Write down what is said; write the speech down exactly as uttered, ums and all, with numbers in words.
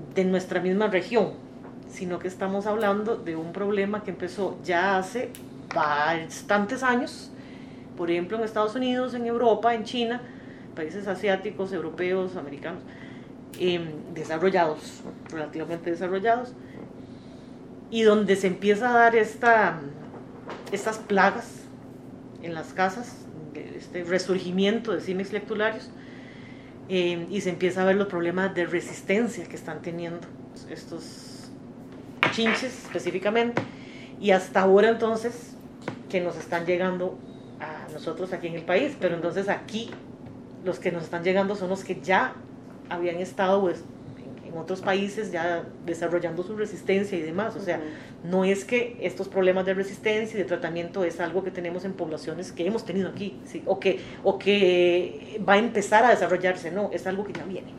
de nuestra misma región, sino que estamos hablando de un problema que empezó ya hace bastantes años, por ejemplo en Estados Unidos, en Europa, en China, países asiáticos, europeos, americanos, eh, desarrollados, relativamente desarrollados, y donde se empieza a dar esta, estas plagas en las casas, este resurgimiento de símiles lectularios, eh, y se empieza a ver los problemas de resistencia que están teniendo estos chinches específicamente, y hasta ahora entonces que nos están llegando a nosotros aquí en el país, pero entonces aquí los que nos están llegando son los que ya habían estado pues, en otros países ya desarrollando su resistencia y demás, o sea, uh-huh. no es que estos problemas de resistencia y de tratamiento es algo que tenemos en poblaciones que hemos tenido aquí, ¿sí? o, que, o que va a empezar a desarrollarse, no, es algo que ya viene.